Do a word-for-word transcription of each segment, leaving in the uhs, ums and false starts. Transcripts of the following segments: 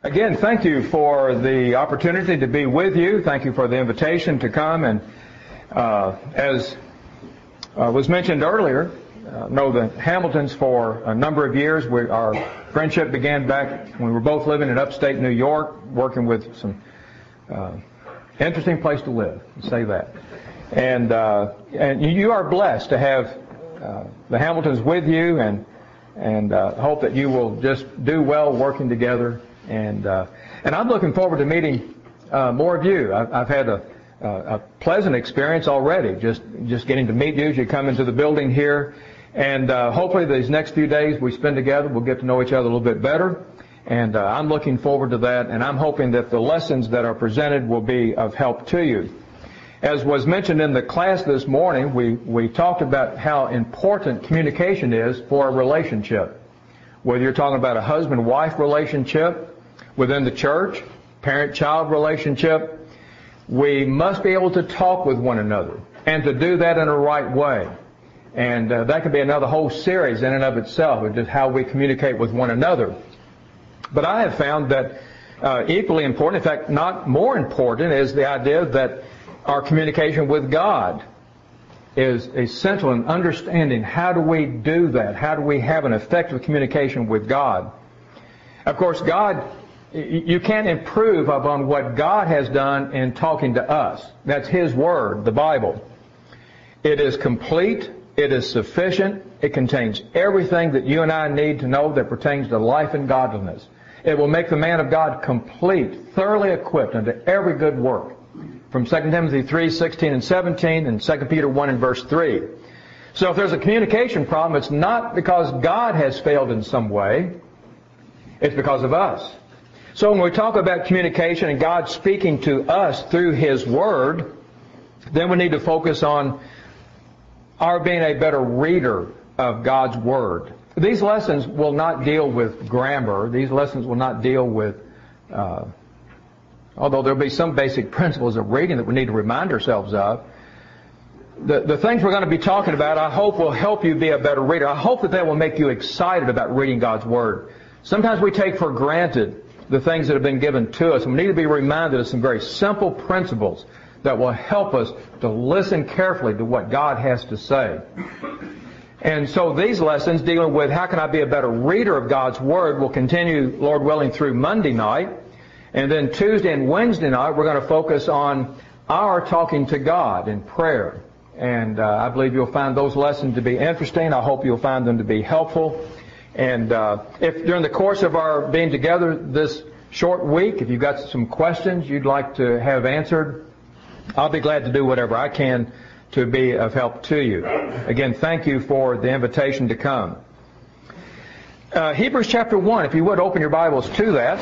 Again, thank you for the opportunity to be with you. Thank you for the invitation to come. And uh, as uh, was mentioned earlier, uh, know the Hamiltons for a number of years. We, our friendship began back when we were both living in upstate New York, working with some uh, interesting place to live, say that. And uh, and you are blessed to have uh, the Hamiltons with you, and and uh, hope that you will just do well working together. And uh, and I'm looking forward to meeting uh, more of you. I've, I've had a, a pleasant experience already, just just getting to meet you as you come into the building here. And uh, hopefully these next few days we spend together, we'll get to know each other a little bit better. And uh, I'm looking forward to that. And I'm hoping that the lessons that are presented will be of help to you. As was mentioned in the class this morning, we, we talked about how important communication is for a relationship. Whether you're talking about a husband-wife relationship, within the church, parent-child relationship, we must be able to talk with one another and to do that in a right way. And uh, that could be another whole series in and of itself, of just how we communicate with one another. But I have found that uh, equally important, in fact, not more important, is the idea that our communication with God is essential in understanding how do we do that? How do we have an effective communication with God? Of course, God, you can't improve upon what God has done in talking to us. That's His Word, the Bible. It is complete. It is sufficient. It contains everything that you and I need to know that pertains to life and godliness. It will make the man of God complete, thoroughly equipped unto every good work. From Second Timothy three, sixteen and seventeen, and Second Peter one and verse three. So if there's a communication problem, it's not because God has failed in some way. It's because of us. So when we talk about communication and God speaking to us through His Word, then we need to focus on our being a better reader of God's Word. These lessons will not deal with grammar. These lessons will not deal with, uh, although there'll be some basic principles of reading that we need to remind ourselves of. The, the things we're going to be talking about, I hope, will help you be a better reader. I hope that that will make you excited about reading God's Word. Sometimes we take for granted the things that have been given to us. And we need to be reminded of some very simple principles that will help us to listen carefully to what God has to say. And so these lessons dealing with how can I be a better reader of God's Word will continue, Lord willing, through Monday night. And then Tuesday and Wednesday night we're going to focus on our talking to God in prayer. And uh, I believe you'll find those lessons to be interesting. I hope you'll find them to be helpful. And uh, if during the course of our being together this short week, if you've got some questions you'd like to have answered, I'll be glad to do whatever I can to be of help to you. Again, thank you for the invitation to come. Uh, Hebrews chapter one, if you would open your Bibles to that.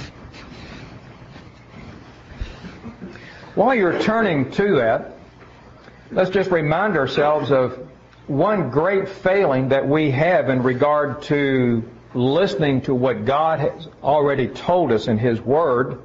While you're turning to that, let's just remind ourselves of one great failing that we have in regard to listening to what God has already told us in His Word.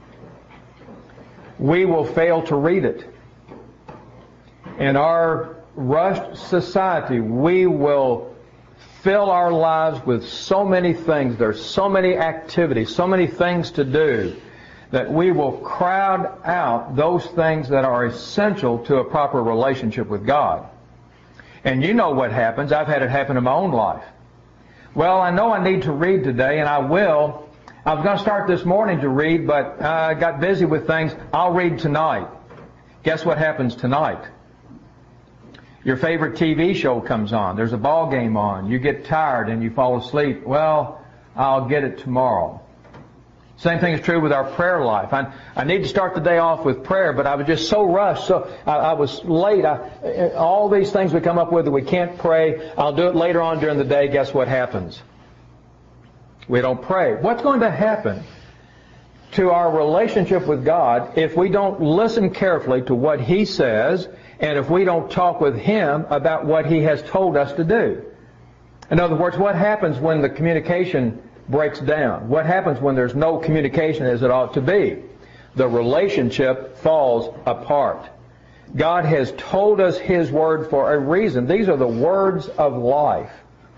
We will fail to read it. In our rushed society, we will fill our lives with so many things. There's so many activities, so many things to do, that we will crowd out those things that are essential to a proper relationship with God. And you know what happens. I've had it happen in my own life. Well, I know I need to read today, and I will. I was going to start this morning to read, but I got busy with things. I'll read tonight. Guess what happens tonight? Your favorite T V show comes on. There's a ball game on. You get tired and you fall asleep. Well, I'll get it tomorrow. Same thing is true with our prayer life. I, I need to start the day off with prayer, but I was just so rushed, so I, I was late. I, all these things we come up with that we can't pray, I'll do it later on during the day. Guess what happens? We don't pray. What's going to happen to our relationship with God if we don't listen carefully to what He says, and if we don't talk with Him about what He has told us to do? In other words, what happens when the communication breaks down? What happens when there's no communication as it ought to be? The relationship falls apart. God has told us His Word for a reason. These are the words of life.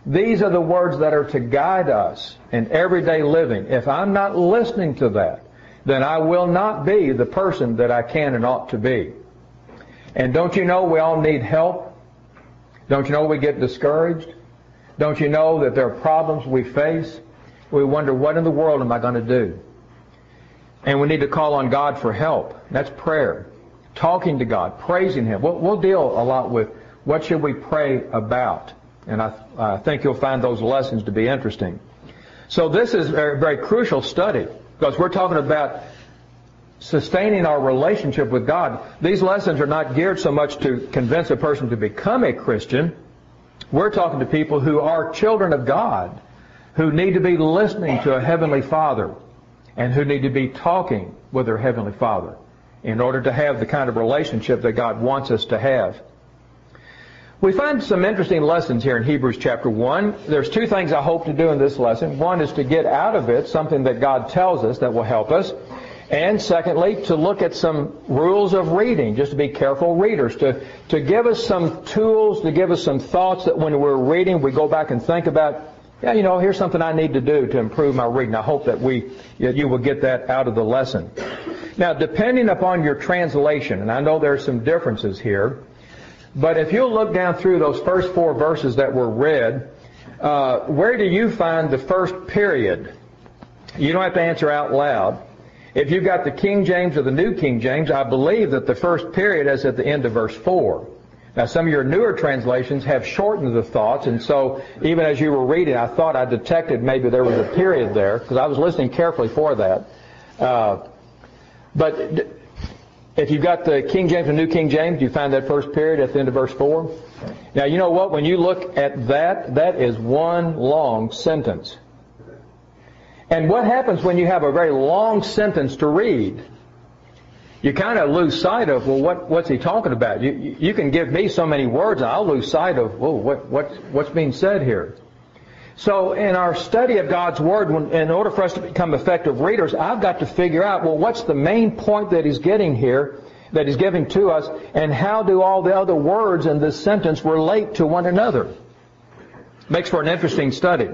These are the words that are to guide us in everyday living. If I'm not listening to that, then I will not be the person that I can and ought to be. And don't you know we all need help? Don't you know we get discouraged? Don't you know that there are problems we face? We wonder, what in the world am I going to do? And we need to call on God for help. That's prayer. Talking to God, praising Him. We'll, we'll deal a lot with what should we pray about. And I, I think you'll find those lessons to be interesting. So this is a very, very crucial study, because we're talking about sustaining our relationship with God. These lessons are not geared so much to convince a person to become a Christian. We're talking to people who are children of God, who need to be listening to a Heavenly Father, and who need to be talking with their Heavenly Father in order to have the kind of relationship that God wants us to have. We find some interesting lessons here in Hebrews chapter one. There's two things I hope to do in this lesson. One is to get out of it something that God tells us that will help us. And secondly, to look at some rules of reading, just to be careful readers, to, to give us some tools, to give us some thoughts that when we're reading, we go back and think about, yeah, you know, here's something I need to do to improve my reading. I hope that we, you will get that out of the lesson. Now, depending upon your translation, and I know there are some differences here, but if you'll look down through those first four verses that were read, uh, where do you find the first period? You don't have to answer out loud. If you've got the King James or the New King James, I believe that the first period is at the end of verse four. Now, some of your newer translations have shortened the thoughts, and so even as you were reading, I thought I detected maybe there was a period there, because I was listening carefully for that. Uh, but if you've got the King James and New King James, do you find that first period at the end of verse four? Now, you know what? When you look at that, that is one long sentence. And what happens when you have a very long sentence to read? You kind of lose sight of, well, what, what's he talking about? You, you can give me so many words, and I'll lose sight of, whoa, what, what, what's being said here? So in our study of God's Word, when, in order for us to become effective readers, I've got to figure out, well, what's the main point that He's getting here, that He's giving to us, and how do all the other words in this sentence relate to one another? Makes for an interesting study.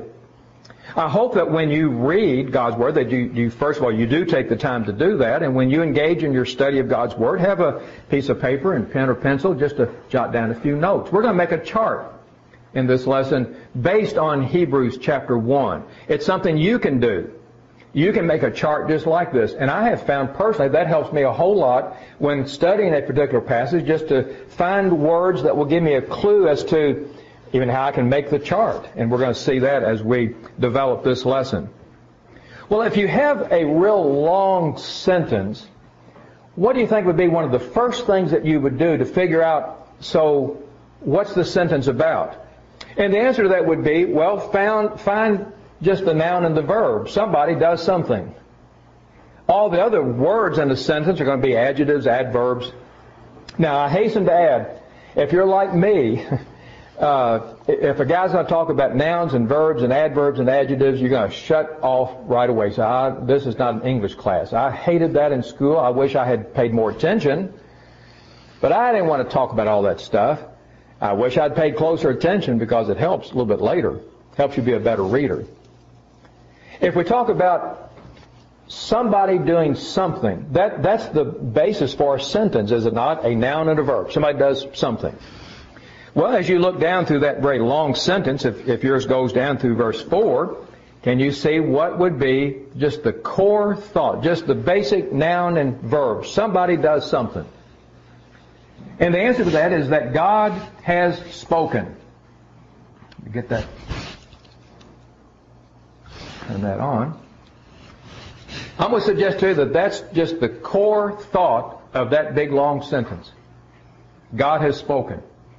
I hope that when you read God's Word, that you, you, first of all, you do take the time to do that, and when you engage in your study of God's Word, have a piece of paper and pen or pencil just to jot down a few notes. We're going to make a chart in this lesson based on Hebrews chapter one. It's something you can do. You can make a chart just like this, and I have found personally that helps me a whole lot when studying a particular passage, just to find words that will give me a clue as to even how I can make the chart. And we're going to see that as we develop this lesson. Well, if you have a real long sentence, what do you think would be one of the first things that you would do to figure out, so what's the sentence about? And the answer to that would be, well, found, find just the noun and the verb. Somebody does something. All the other words in the sentence are going to be adjectives, adverbs. Now, I hasten to add, if you're like me, Uh, if a guy's going to talk about nouns and verbs and adverbs and adjectives, you're going to shut off right away. So I, this is not an English class. I hated that in school. I wish I had paid more attention. But I didn't want to talk about all that stuff. I wish I'd paid closer attention, because it helps a little bit later. Helps you be a better reader. If we talk about somebody doing something, that, that's the basis for a sentence, is it not? A noun and a verb. Somebody does something. Well, as you look down through that very long sentence, if, if yours goes down through verse four, can you see what would be just the core thought, just the basic noun and verb? Somebody does something. And the answer to that is that God has spoken. Get that, turn that on. I'm going to suggest to you that that's just the core thought of that big long sentence. God has spoken.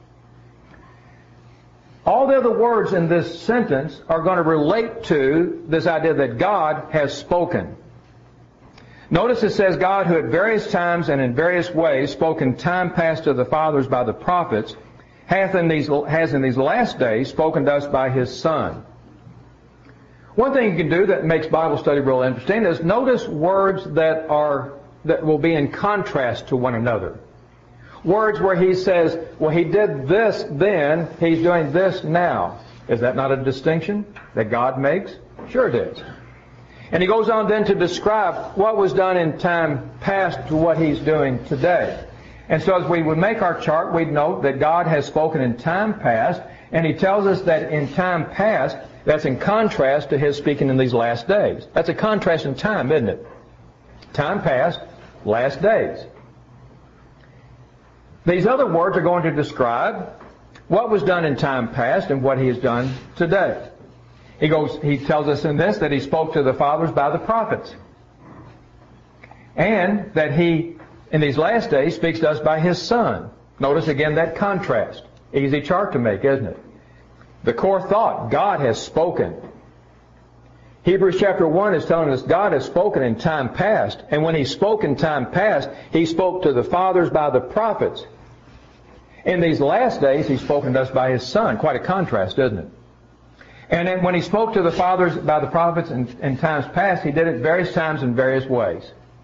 All the other words in this sentence are going to relate to this idea that God has spoken. Notice it says, God, who at various times and in various ways spoken time past to the fathers by the prophets, hath in these, has in these last days spoken to us by His Son. One thing you can do that makes Bible study real interesting is notice words that are that will be in contrast to one another. Words where He says, well, He did this then, He's doing this now. Is that not a distinction that God makes? Sure it is. And he goes on then to describe what was done in time past to what he's doing today. And so as we would make our chart, we'd note that God has spoken in time past, and he tells us that in time past, that's in contrast to his speaking in these last days. That's a contrast in time, isn't it? Time past, last days. These other words are going to describe what was done in time past and what he has done today. He goes, he tells us in this that he spoke to the fathers by the prophets. And that he, in these last days, speaks to us by his Son. Notice again that contrast. Easy chart to make, isn't it? The core thought, God has spoken. Hebrews chapter one is telling us God has spoken in time past. And when he spoke in time past, he spoke to the fathers by the prophets. In these last days, he's spoken to us by his Son. Quite a contrast, isn't it? And then when he spoke to the fathers by the prophets in, in times past, he did it various times in various ways.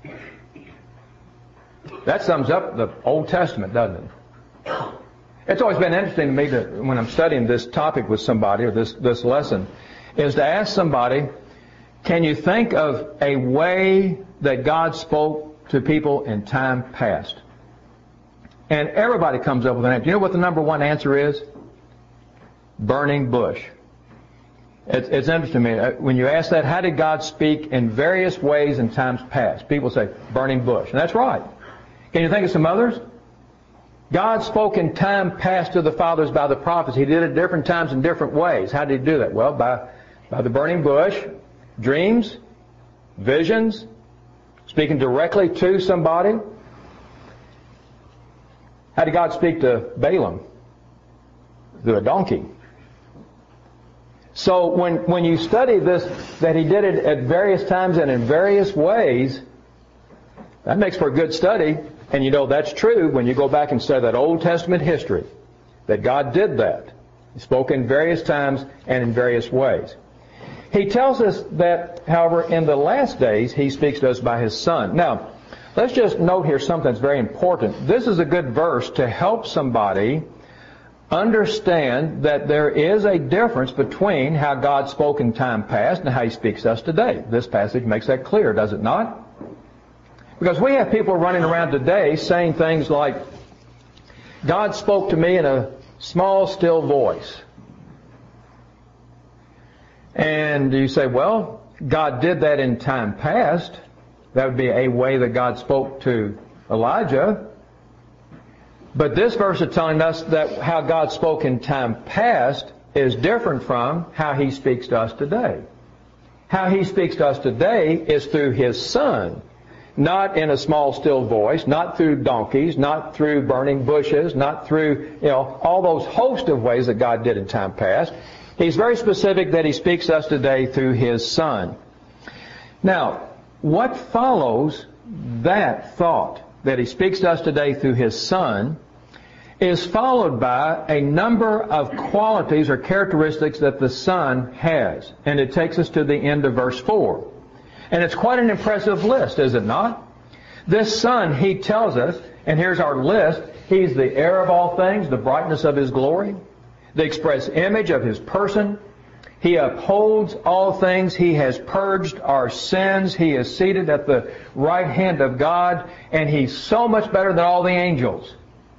That sums up the Old Testament, doesn't it? It's always been interesting to me to, when I'm studying this topic with somebody, or this, this lesson, is to ask somebody, can you think of a way that God spoke to people in time past? And everybody comes up with an answer. You know what the number one answer is? Burning bush. It's, it's interesting to me. When you ask that, how did God speak in various ways in times past? People say, burning bush. And that's right. Can you think of some others? God spoke in time past to the fathers by the prophets. He did it at different times in different ways. How did he do that? Well, by, by the burning bush, dreams, visions, speaking directly to somebody. How did God speak to Balaam? Through a donkey. So when, when you study this, that he did it at various times and in various ways, that makes for a good study. And you know that's true when you go back and study that Old Testament history, that God did that. He spoke in various times and in various ways. He tells us that, however, in the last days, he speaks to us by his Son. Now, let's just note here something that's very important. This is a good verse to help somebody understand that there is a difference between how God spoke in time past and how he speaks to us today. This passage makes that clear, does it not? Because we have people running around today saying things like, God spoke to me in a small, still voice. And you say, well, God did that in time past. That would be a way that God spoke to Elijah. But this verse is telling us that how God spoke in time past is different from how he speaks to us today. How he speaks to us today is through his Son. Not in a small, still voice, not through donkeys, not through burning bushes, not through, you know, all those host of ways that God did in time past. He's very specific that he speaks to us today through his Son. Now, what follows that thought, that he speaks to us today through his Son, is followed by a number of qualities or characteristics that the Son has. And it takes us to the end of verse four. And it's quite an impressive list, is it not? This Son, he tells us, and here's our list, he's the heir of all things, the brightness of his glory, the express image of his person. He upholds all things. He has purged our sins. He is seated at the right hand of God, and he's so much better than all the angels.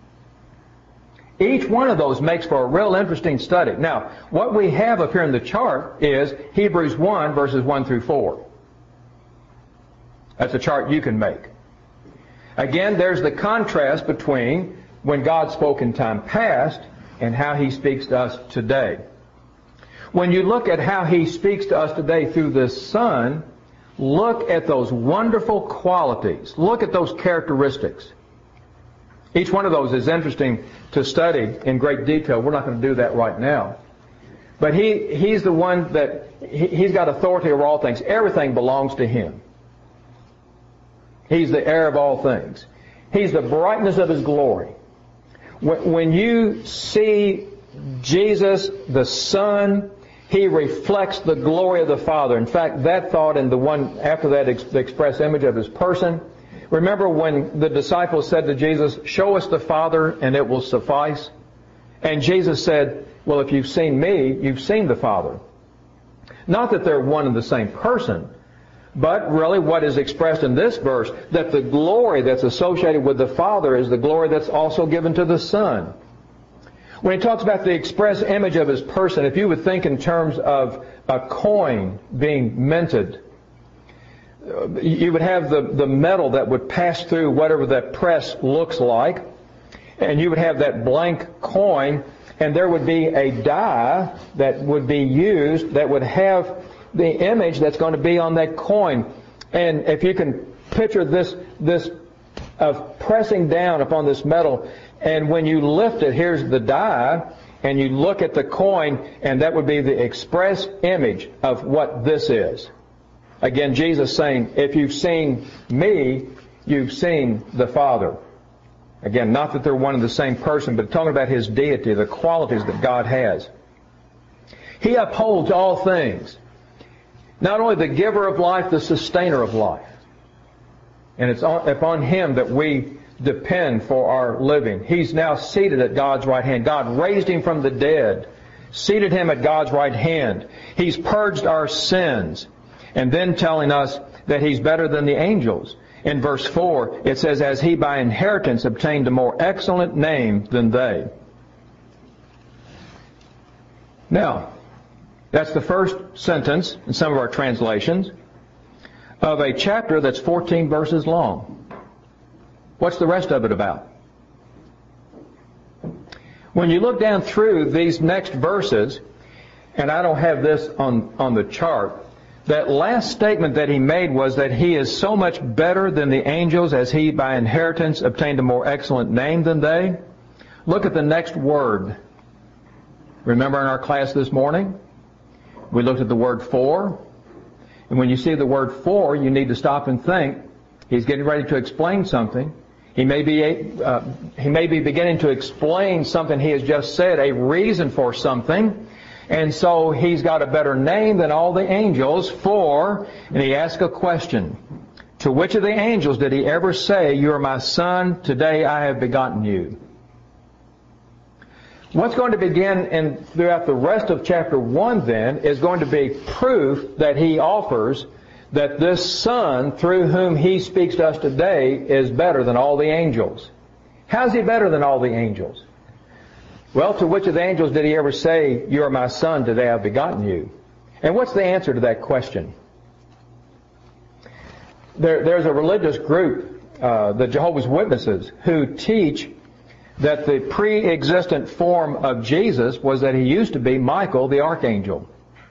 Each one of those makes for a real interesting study. Now, what we have up here in the chart is Hebrews one, verses one through four. That's a chart you can make. Again, there's the contrast between when God spoke in time past and how he speaks to us today. When you look at how he speaks to us today through this Son, look at those wonderful qualities. Look at those characteristics. Each one of those is interesting to study in great detail. We're not going to do that right now. But he, he's the one that, he, he's got authority over all things. Everything belongs to him. He's the heir of all things. He's the brightness of his glory. When you see Jesus, the Son, he reflects the glory of the Father. In fact, that thought and the one after that, the express image of his person. Remember when the disciples said to Jesus, show us the Father and it will suffice? And Jesus said, well, if you've seen me, you've seen the Father. Not that they're one and the same person, but really what is expressed in this verse, that the glory that's associated with the Father is the glory that's also given to the Son. When he talks about the express image of his person, if you would think in terms of a coin being minted, you would have the, the metal that would pass through whatever that press looks like, and you would have that blank coin, and there would be a die that would be used that would have the image that's going to be on that coin. And if you can picture this, this of pressing down upon this metal, and when you lift it, here's the die, and you look at the coin, and that would be the express image of what this is. Again, Jesus saying, if you've seen me, you've seen the Father. Again, not that they're one and the same person, but talking about His deity, the qualities that God has. He upholds all things. Not only the giver of life, the sustainer of life. And it's upon Him that we depend for our living. He's now seated at God's right hand. God raised Him from the dead, seated Him at God's right hand. He's purged our sins. And then telling us that He's better than the angels. In verse four, it says, as He by inheritance obtained a more excellent name than they. Now, that's the first sentence in some of our translations of a chapter that's fourteen verses long. What's the rest of it about? When you look down through these next verses, and I don't have this on, on the chart, that last statement that he made was that he is so much better than the angels as he by inheritance obtained a more excellent name than they. Look at the next word. Remember in our class this morning, we looked at the word for. And when you see the word for, you need to stop and think. He's getting ready to explain something. He may be, uh, he may be beginning to explain something he has just said, a reason for something. And so he's got a better name than all the angels for, and he asks a question. To which of the angels did he ever say, you are my son, today I have begotten you? What's going to begin in, throughout the rest of chapter one then is going to be proof that he offers that this Son through whom he speaks to us today is better than all the angels. How's he better than all the angels? Well, to which of the angels did he ever say, you are my son, today I have begotten you? And what's the answer to that question? There, there's a religious group, uh, the Jehovah's Witnesses, who teach that the pre-existent form of Jesus was that he used to be Michael the archangel.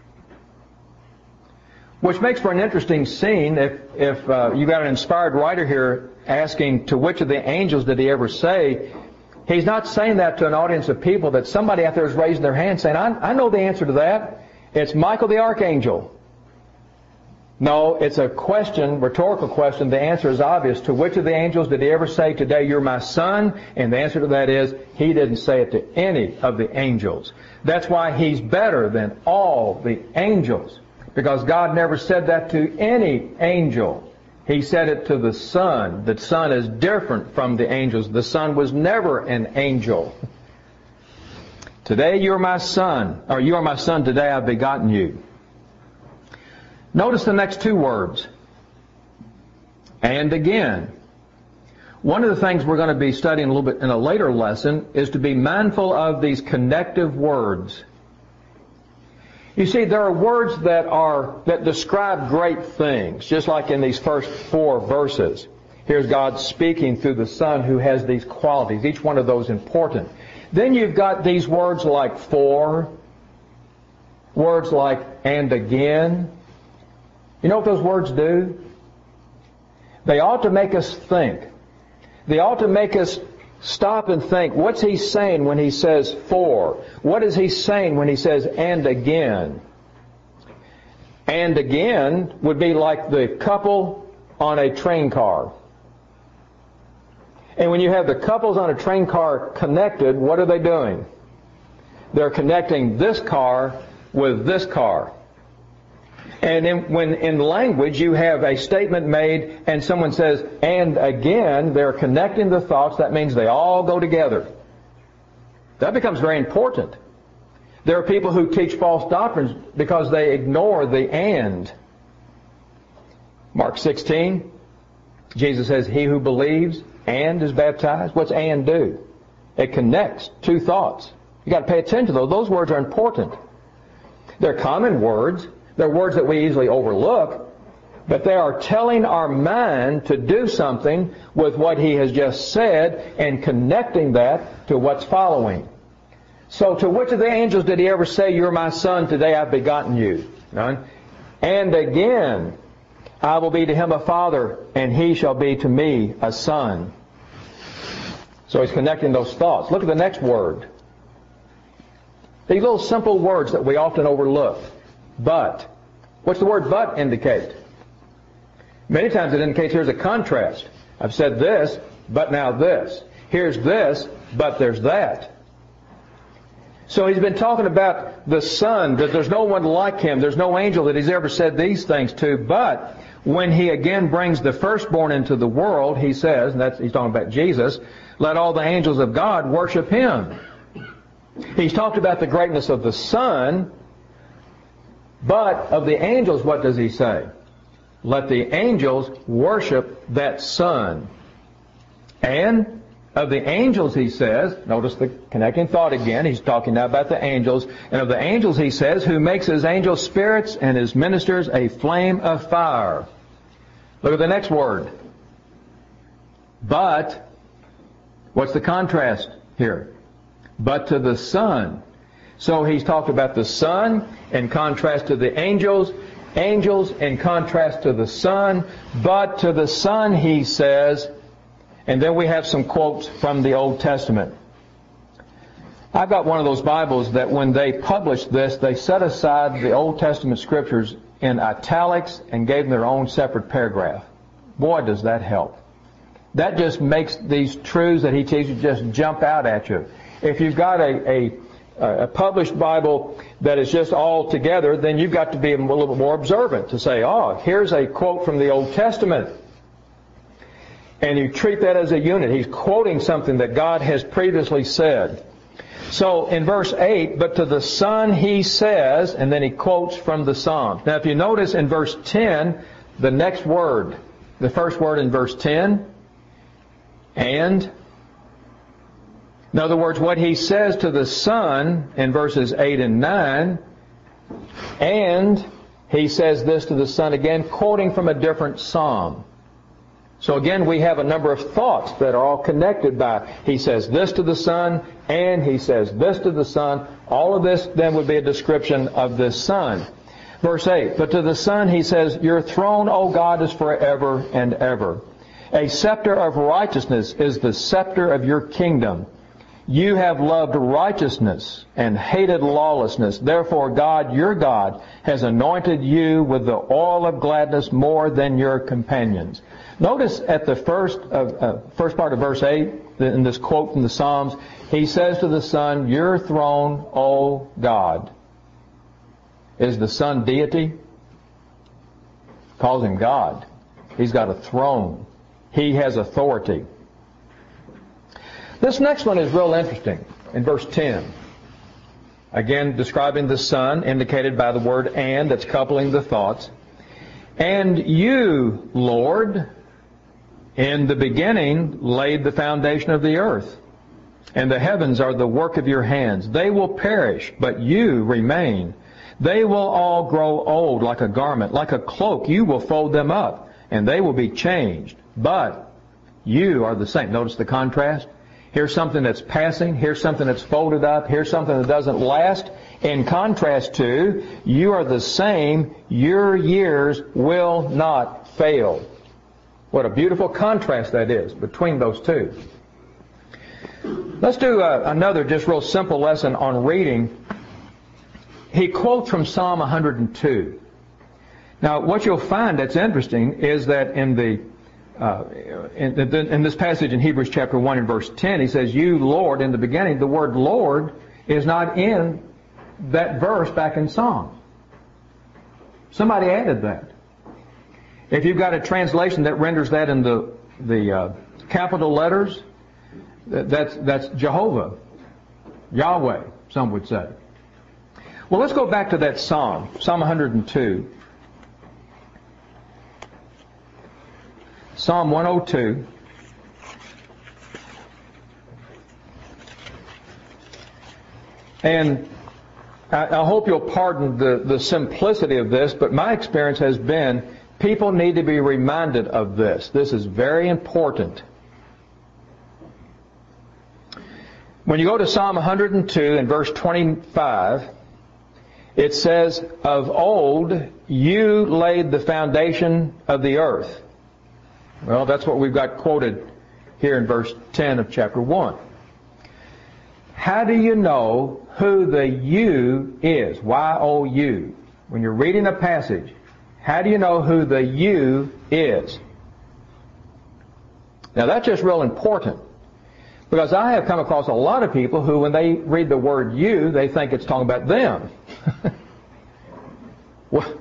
Which makes for an interesting scene if, if uh, you got an inspired writer here asking, to which of the angels did he ever say? He's not saying that to an audience of people that somebody out there is raising their hand saying, I, I know the answer to that. It's Michael the archangel. No, it's a question, rhetorical question. The answer is obvious. To which of the angels did he ever say, today you're my son? And the answer to that is, he didn't say it to any of the angels. That's why he's better than all the angels. Because God never said that to any angel. He said it to the Son. The Son is different from the angels. The Son was never an angel. Today you are my son, or you are my son, today I've begotten you. Notice the next two words. And again. One of the things we're going to be studying a little bit in a later lesson is to be mindful of these connective words. You see, there are words that are that describe great things, just like in these first four verses. Here's God speaking through the Son who has these qualities, each one of those important. Then you've got these words like for, words like and again. You know what those words do? They ought to make us think. They ought to make us stop and think, what's he saying when he says for? What is he saying when he says and again? And again would be like the couple on a train car. And when you have the couples on a train car connected, what are they doing? They're connecting this car with this car. And in, when in language you have a statement made and someone says, and again, they're connecting the thoughts. That means they all go together. That becomes very important. There are people who teach false doctrines because they ignore the and. Mark sixteen, Jesus says, he who believes and is baptized. What's and do? It connects two thoughts. You've got to pay attention to those. Those words are important. They're common words. They're words that we easily overlook. But they are telling our mind to do something with what he has just said and connecting that to what's following. So to which of the angels did he ever say, you're my son, today I've begotten you? None. And again, I will be to him a father, and he shall be to me a son. So he's connecting those thoughts. Look at the next word. These little simple words that we often overlook. But. What's the word but indicate? Many times it indicates here's a contrast. I've said this, but now this. Here's this, but there's that. So he's been talking about the Son, that there's no one like him. There's no angel that he's ever said these things to. But when he again brings the firstborn into the world, he says, and that's, he's talking about Jesus, let all the angels of God worship him. He's talked about the greatness of the Son, but of the angels, what does he say? Let the angels worship that Son. And of the angels, he says, notice the connecting thought again, he's talking now about the angels, and of the angels, he says, who makes his angels spirits and his ministers a flame of fire. Look at the next word. But, what's the contrast here? But to the Son. So he's talked about the Son in contrast to the angels, angels in contrast to the Son, but to the Son, he says, and then we have some quotes from the Old Testament. I've got one of those Bibles that when they published this, they set aside the Old Testament scriptures in italics and gave them their own separate paragraph. Boy, does that help. That just makes these truths that he teaches just jump out at you. If you've got a, a a published Bible that is just all together, then you've got to be a little bit more observant to say, oh, here's a quote from the Old Testament. And you treat that as a unit. He's quoting something that God has previously said. So in verse eight, but to the Son he says, and then he quotes from the Psalms. Now if you notice in verse ten, the next word, the first word in verse ten, and... in other words, what he says to the Son in verses eight and nine, and he says this to the Son again, quoting from a different psalm. So again, we have a number of thoughts that are all connected by, he says this to the Son, and he says this to the Son. All of this then would be a description of this Son. Verse eight, but to the Son he says, your throne, O God, is forever and ever. A scepter of righteousness is the scepter of your kingdom. You have loved righteousness and hated lawlessness. Therefore God, your God, has anointed you with the oil of gladness more than your companions. Notice at the first of, uh, first part of verse eight, in this quote from the Psalms, he says to the Son, your throne, O God. Is the Son deity? Calls him God. He's got a throne. He has authority. This next one is real interesting in verse ten. Again, describing the Son, indicated by the word and, that's coupling the thoughts. And you, Lord, in the beginning laid the foundation of the earth, and the heavens are the work of your hands. They will perish, but you remain. They will all grow old like a garment, like a cloak. You will fold them up, and they will be changed. But you are the same. Notice the contrast. Here's something that's passing. Here's something that's folded up. Here's something that doesn't last. In contrast to, you are the same. Your years will not fail. What a beautiful contrast that is between those two. Let's do uh, another just real simple lesson on reading. He quotes from Psalm one hundred two. Now, what you'll find that's interesting is that in the Uh, in, in this passage in Hebrews chapter one and verse ten, he says, you, Lord, in the beginning. The word Lord is not in that verse back in Psalm. Somebody added that. If you've got a translation that renders that in the, the uh, capital letters, that's, that's Jehovah, Yahweh, some would say. Well, let's go back to that psalm, Psalm one hundred two. Psalm one oh two. And I, I hope you'll pardon the, the simplicity of this, but my experience has been people need to be reminded of this. This is very important. When you go to Psalm one hundred two and verse twenty-five, it says, "Of old you laid the foundation of the earth." Well, that's what we've got quoted here in verse ten of chapter one. How do you know who the you is? Y O U. When you're reading a passage, how do you know who the you is? Now that's just real important. Because I have come across a lot of people who, when they read the word you, they think it's talking about them. Well,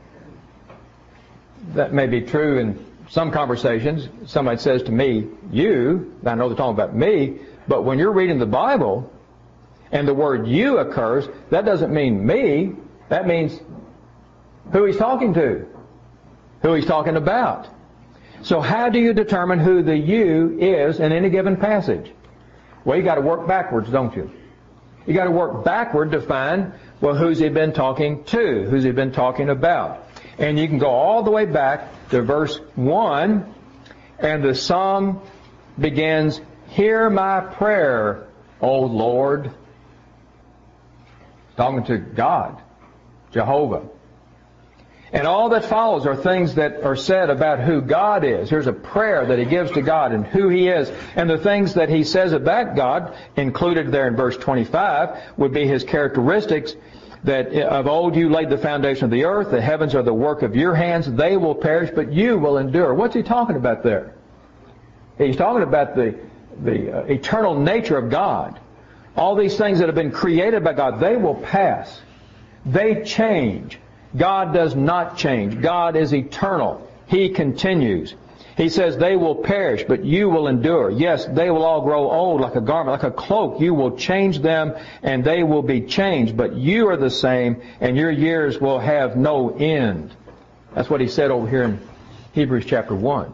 that may be true in some conversations. Somebody says to me, you, I know they're talking about me, but when you're reading the Bible and the word you occurs, that doesn't mean me. That means who he's talking to, who he's talking about. So how do you determine who the you is in any given passage? Well, you got to work backwards, don't you? You got to work backward to find, well, who's he been talking to? Who's he been talking about? And you can go all the way back to verse one, and the psalm begins, "Hear my prayer, O Lord." Talking to God, Jehovah. And all that follows are things that are said about who God is. Here's a prayer that he gives to God and who he is. And the things that he says about God, included there in verse twenty-five, would be his characteristics, that of old you laid the foundation of the earth, the heavens are the work of your hands, they will perish, but you will endure. What's he talking about there? He's talking about the, the uh, eternal nature of God. All these things that have been created by God, they will pass. They change. God does not change. God is eternal. He continues. He says they will perish, but you will endure. Yes, they will all grow old like a garment, like a cloak. You will change them, and they will be changed. But you are the same, and your years will have no end. That's what he said over here in Hebrews chapter one.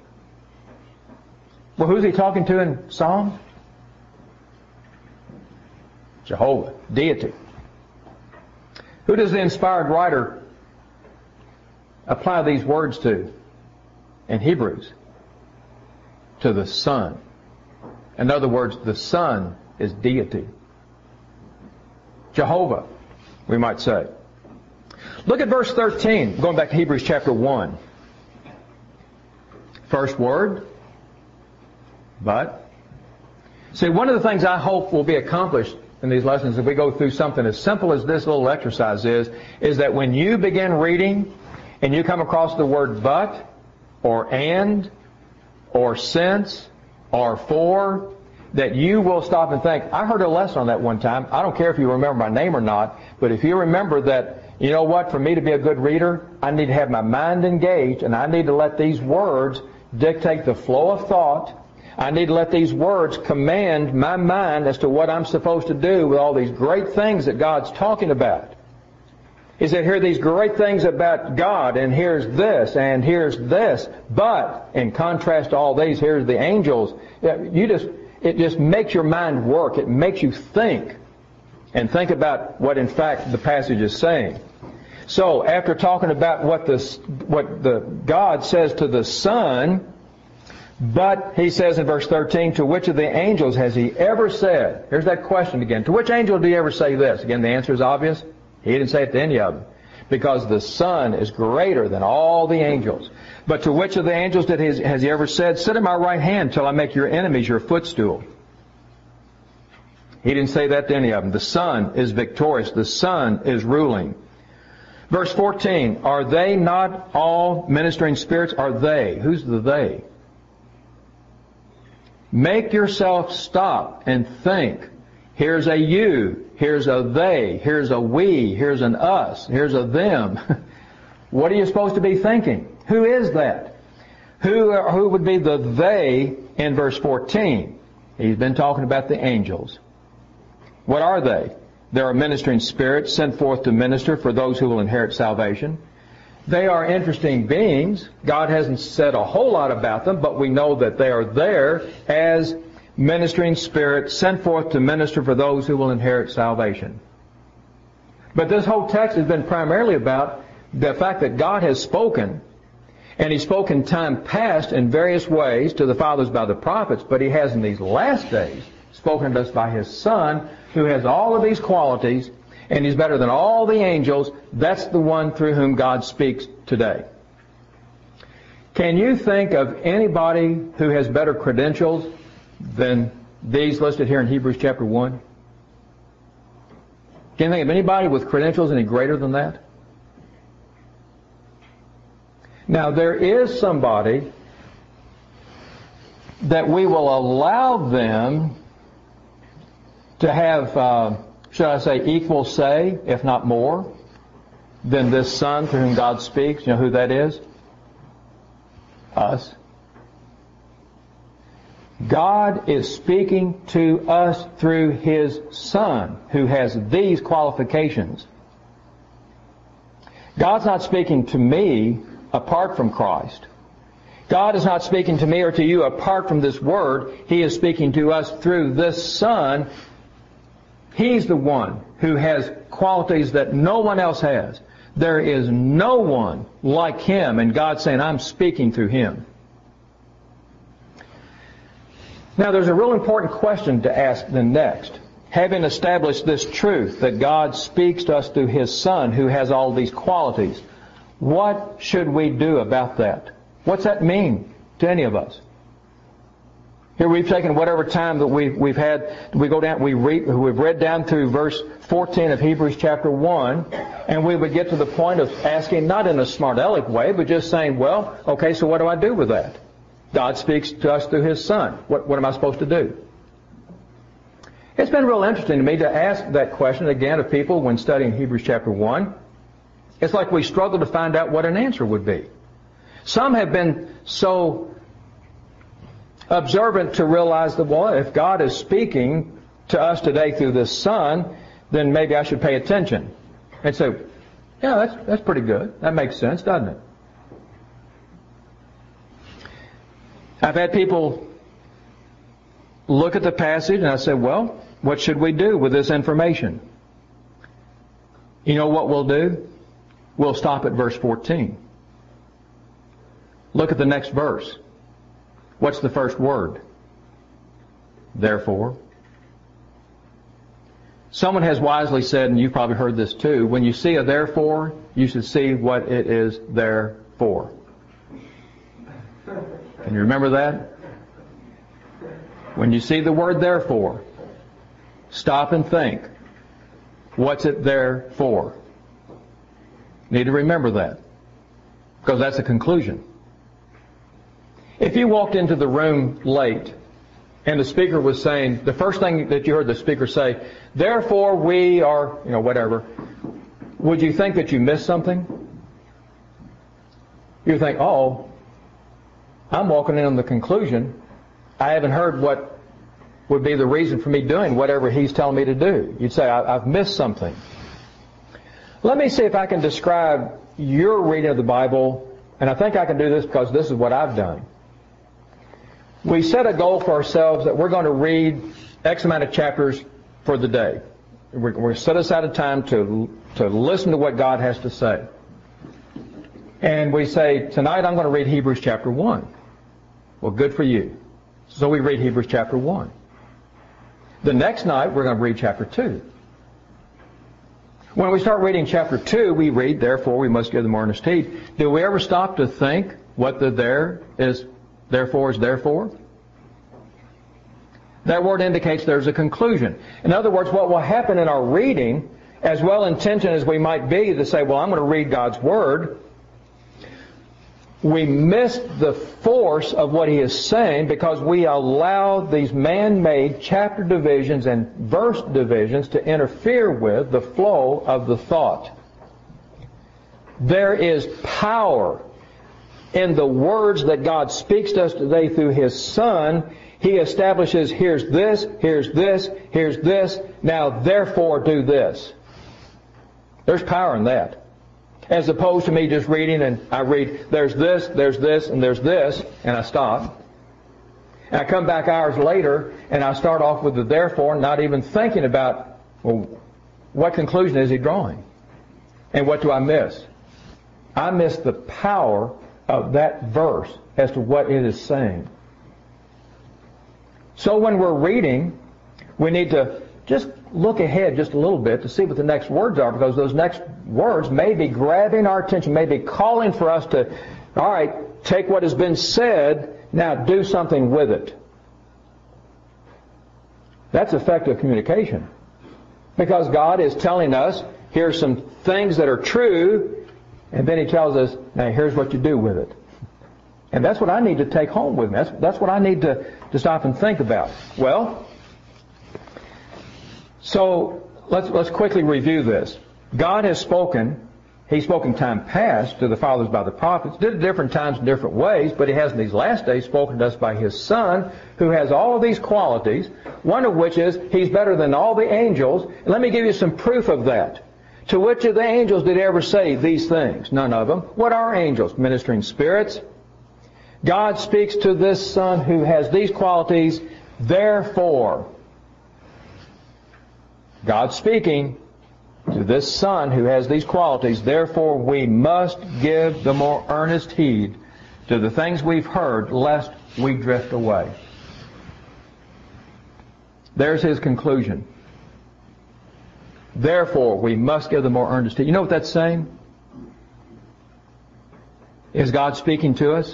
Well, who's he talking to in Psalms? Jehovah, deity. Who does the inspired writer apply these words to in Hebrews? To the Son. In other words, the Son is deity. Jehovah, we might say. Look at verse thirteen, going back to Hebrews chapter one. First word, but. See, one of the things I hope will be accomplished in these lessons, if we go through something as simple as this little exercise is, is that when you begin reading and you come across the word but, or and, or since, or for, that you will stop and think, I heard a lesson on that one time. I don't care if you remember my name or not, but if you remember that, you know what, for me to be a good reader, I need to have my mind engaged, and I need to let these words dictate the flow of thought. I need to let these words command my mind as to what I'm supposed to do with all these great things that God's talking about. He said, here are these great things about God, and here's this, and here's this. But, in contrast to all these, here's the angels. You just, it just makes your mind work. It makes you think. And think about what, in fact, the passage is saying. So, after talking about what the, what the God says to the Son, but he says in verse thirteen, to which of the angels has he ever said? Here's that question again. To which angel did he ever say this? Again, the answer is obvious. He didn't say it to any of them. Because the Son is greater than all the angels. But to which of the angels did he, has he ever said, sit at my right hand till I make your enemies your footstool? He didn't say that to any of them. The Son is victorious. The Son is ruling. Verse fourteen, are they not all ministering spirits? Are they? Who's the they? Make yourself stop and think. Here's a you. Here's a they. Here's a we. Here's an us. Here's a them. What are you supposed to be thinking? Who is that? Who, who would be the they in verse fourteen? He's been talking about the angels. What are they? There are ministering spirits sent forth to minister for those who will inherit salvation. They are interesting beings. God hasn't said a whole lot about them, but we know that they are there as ministering spirits sent forth to minister for those who will inherit salvation. But this whole text has been primarily about the fact that God has spoken, and He spoke in time past in various ways to the fathers by the prophets, but He has in these last days spoken to us by His Son, who has all of these qualities, and He's better than all the angels. That's the one through whom God speaks today. Can you think of anybody who has better credentials than these listed here in Hebrews chapter one? Can you think of anybody with credentials any greater than that? Now, there is somebody that we will allow them to have, uh, should I say, equal say, if not more, than this Son through whom God speaks. You know who that is? Us. God is speaking to us through His Son, who has these qualifications. God's not speaking to me apart from Christ. God is not speaking to me or to you apart from this Word. He is speaking to us through this Son. He's the one who has qualities that no one else has. There is no one like Him, and God's saying, I'm speaking through Him. Now, there's a real important question to ask then next. Having established this truth that God speaks to us through His Son who has all these qualities, what should we do about that? What's that mean to any of us? Here we've taken whatever time that we've, we've had, we go down, we read, we've read down through verse fourteen of Hebrews chapter one, and we would get to the point of asking, not in a smart aleck way, but just saying, well, okay, so what do I do with that? God speaks to us through His Son. What, what am I supposed to do? It's been real interesting to me to ask that question again of people when studying Hebrews chapter one. It's like we struggle to find out what an answer would be. Some have been so observant to realize that, well, if God is speaking to us today through this Son, then maybe I should pay attention. And say, yeah, that's, that's pretty good. That makes sense, doesn't it? I've had people look at the passage and I say, well, what should we do with this information? You know what we'll do? We'll stop at verse fourteen. Look at the next verse. What's the first word? Therefore. Someone has wisely said, and you've probably heard this too, when you see a therefore, you should see what it is there for. Can you remember that? When you see the word therefore, stop and think. What's it there for? Need to remember that, because that's a conclusion. If you walked into the room late and the speaker was saying, the first thing that you heard the speaker say, therefore we are, you know, whatever, would you think that you missed something? You think, oh, I'm walking in on the conclusion. I haven't heard what would be the reason for me doing whatever he's telling me to do. You'd say, I've missed something. Let me see if I can describe your reading of the Bible, and I think I can do this because this is what I've done. We set a goal for ourselves that we're going to read X amount of chapters for the day. We're, we're set aside a time to, to listen to what God has to say. And we say, tonight I'm going to read Hebrews chapter one. Well, good for you. So we read Hebrews chapter one. The next night we're going to read chapter two. When we start reading chapter two, we read, therefore we must give them earnest heed. Do we ever stop to think what the there is, therefore is therefore? That word indicates there's a conclusion. In other words, what will happen in our reading, as well intentioned as we might be to say, well, I'm going to read God's Word, we miss the force of what He is saying because we allow these man-made chapter divisions and verse divisions to interfere with the flow of the thought. There is power in the words that God speaks to us today through His Son. He establishes, here's this, here's this, here's this, now therefore do this. There's power in that. As opposed to me just reading and I read, there's this, there's this, and there's this, and I stop. And I come back hours later and I start off with the therefore, not even thinking about, well, what conclusion is he drawing? And what do I miss? I miss the power of that verse as to what it is saying. So when we're reading, we need to just look ahead just a little bit to see what the next words are, because those next words may be grabbing our attention, may be calling for us to, all right, take what has been said, now do something with it. That's effective communication. Because God is telling us, here's some things that are true, and then He tells us, now here's what you do with it. And that's what I need to take home with me. That's, that's what I need to, to stop and think about. Well, so let's, let's quickly review this. God has spoken. He's spoken time past to the fathers by the prophets, did it different times in different ways, but He has in these last days spoken to us by His Son, who has all of these qualities, one of which is He's better than all the angels. And let me give you some proof of that. To which of the angels did He ever say these things? None of them. What are angels? Ministering spirits. God speaks to this Son who has these qualities, therefore. God speaking to this Son who has these qualities, therefore we must give the more earnest heed to the things we've heard, lest we drift away. There's His conclusion. Therefore we must give the more earnest heed. You know what that's saying? Is God speaking to us?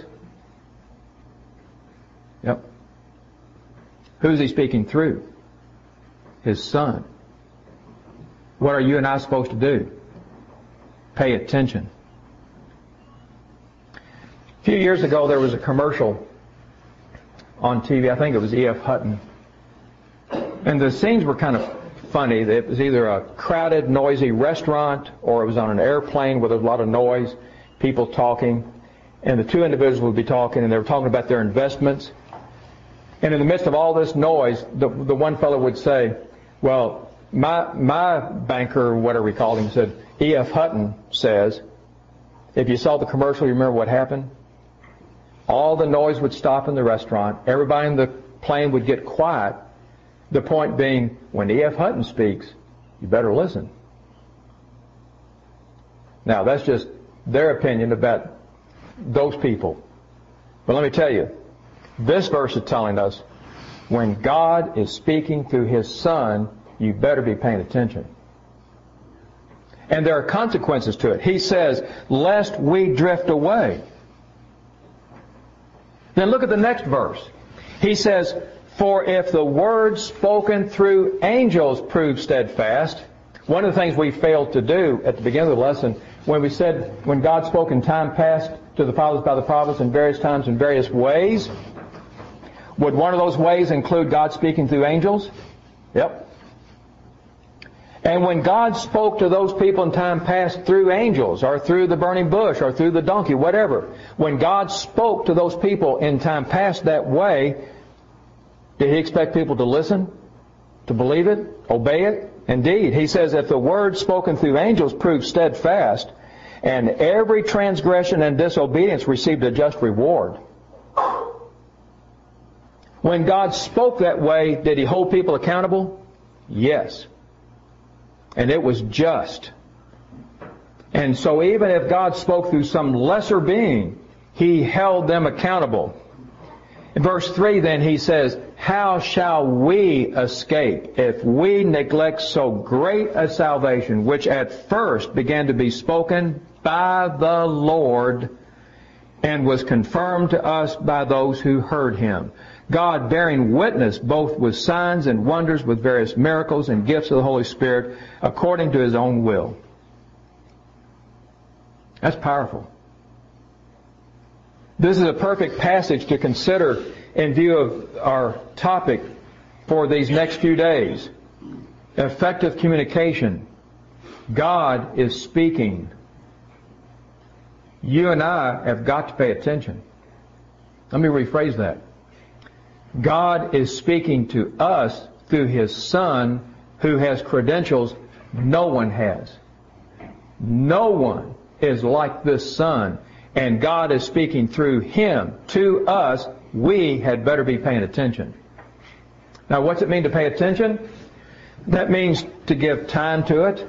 Yep. Who's He speaking through? His Son. What are you and I supposed to do? Pay attention. A few years ago there was a commercial on T V. I think it was E F Hutton. And the scenes were kind of funny. It was either a crowded, noisy restaurant, or it was on an airplane where there was a lot of noise, people talking. And the two individuals would be talking, and they were talking about their investments. And in the midst of all this noise, the, the one fellow would say, well, my my banker, or whatever he called him, said, E F Hutton says, if you saw the commercial, you remember what happened? All the noise would stop in the restaurant. Everybody in the plane would get quiet. The point being, when E F Hutton speaks, you better listen. Now, that's just their opinion about those people. But let me tell you, this verse is telling us, when God is speaking through His Son, you better be paying attention. And there are consequences to it. He says, lest we drift away. Then look at the next verse. He says, for if the word spoken through angels prove steadfast. One of the things we failed to do at the beginning of the lesson, when we said, when God spoke in time past to the fathers by the prophets in various times in various ways, would one of those ways include God speaking through angels? Yep. And when God spoke to those people in time past through angels, or through the burning bush, or through the donkey, whatever, when God spoke to those people in time past that way, did He expect people to listen? To believe it? Obey it? Indeed. He says, if the word spoken through angels proved steadfast, and every transgression and disobedience received a just reward. When God spoke that way, did He hold people accountable? Yes. And it was just. And so even if God spoke through some lesser being, He held them accountable. In verse three then He says, how shall we escape if we neglect so great a salvation, which at first began to be spoken by the Lord and was confirmed to us by those who heard Him? God bearing witness both with signs and wonders, with various miracles and gifts of the Holy Spirit, according to His own will. That's powerful. This is a perfect passage to consider in view of our topic for these next few days. Effective communication. God is speaking. You and I have got to pay attention. Let me rephrase that. God is speaking to us through His Son, who has credentials no one has. No one is like this Son, and God is speaking through Him to us. We had better be paying attention. Now, what's it mean to pay attention? That means to give time to it.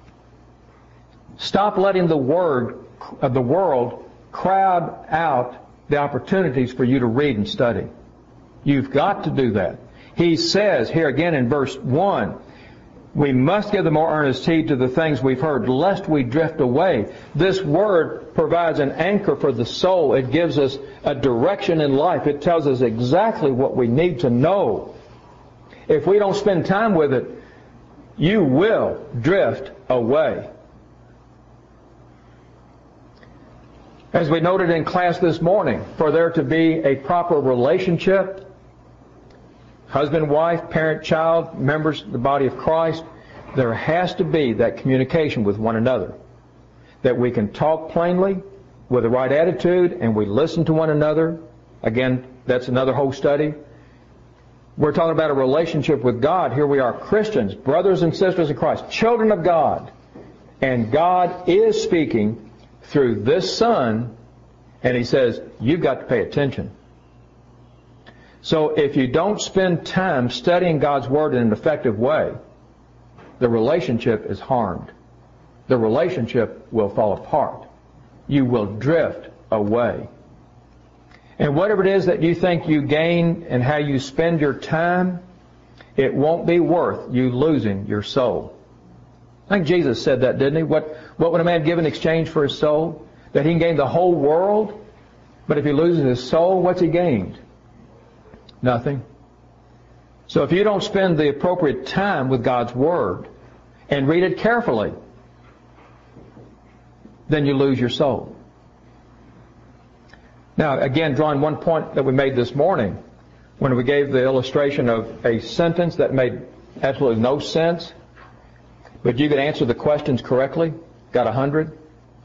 Stop letting the word of the world crowd out the opportunities for you to read and study. You've got to do that. He says here again in verse one, we must give the more earnest heed to the things we've heard, lest we drift away. This word provides an anchor for the soul. It gives us a direction in life. It tells us exactly what we need to know. If we don't spend time with it, you will drift away. As we noted in class this morning, for there to be a proper relationship, husband, wife, parent, child, members of the body of Christ, there has to be that communication with one another. That we can talk plainly with the right attitude and we listen to one another. Again, that's another whole study. We're talking about a relationship with God. Here we are, Christians, brothers and sisters in Christ, children of God. And God is speaking through this Son, and He says, you've got to pay attention. So if you don't spend time studying God's Word in an effective way, the relationship is harmed. The relationship will fall apart. You will drift away. And whatever it is that you think you gain and how you spend your time, it won't be worth you losing your soul. I think Jesus said that, didn't He? What, what would a man give in exchange for his soul? That he can gain the whole world, but if he loses his soul, what's he gained? Nothing. So if you don't spend the appropriate time with God's Word and read it carefully, then you lose your soul. Now, again, drawing one point that we made this morning, when we gave the illustration of a sentence that made absolutely no sense, but you could answer the questions correctly, got a hundred.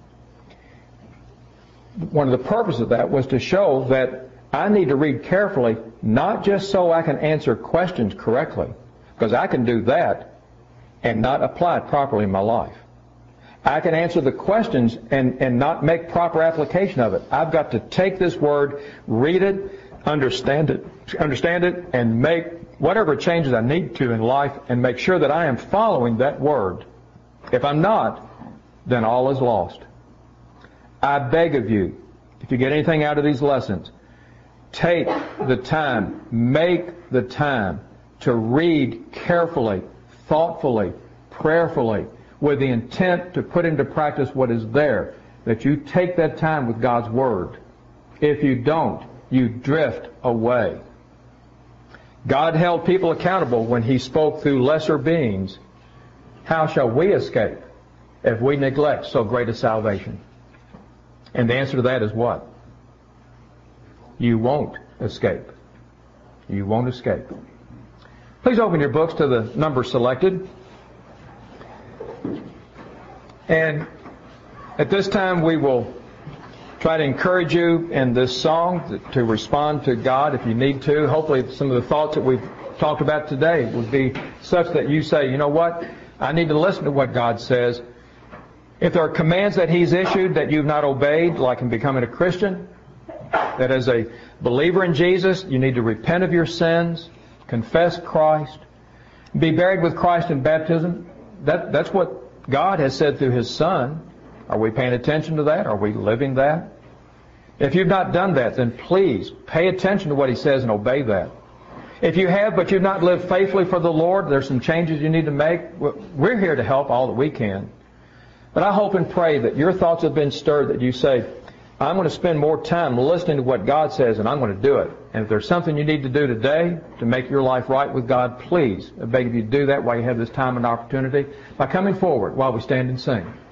One of the purposes of that was to show that I need to read carefully, not just so I can answer questions correctly, because I can do that and not apply it properly in my life. I can answer the questions and, and not make proper application of it. I've got to take this Word, read it, understand it, understand it, and make whatever changes I need to in life and make sure that I am following that Word. If I'm not, then all is lost. I beg of you, if you get anything out of these lessons, take the time, make the time to read carefully, thoughtfully, prayerfully, with the intent to put into practice what is there, that you take that time with God's Word. If you don't, you drift away. God held people accountable when He spoke through lesser beings. How shall we escape if we neglect so great a salvation? And the answer to that is what? You won't escape. You won't escape. Please open your books to the number selected. And at this time we will try to encourage you in this song to respond to God if you need to. Hopefully some of the thoughts that we've talked about today would be such that you say, you know what, I need to listen to what God says. If there are commands that He's issued that you've not obeyed, like in becoming a Christian, that as a believer in Jesus, you need to repent of your sins, confess Christ, be buried with Christ in baptism. That, that's what God has said through His Son. Are we paying attention to that? Are we living that? If you've not done that, then please pay attention to what He says and obey that. If you have, but you've not lived faithfully for the Lord, there's some changes you need to make. We're here to help all that we can. But I hope and pray that your thoughts have been stirred, that you say, I'm going to spend more time listening to what God says, and I'm going to do it. And if there's something you need to do today to make your life right with God, please, I beg of you to do that while you have this time and opportunity by coming forward while we stand and sing.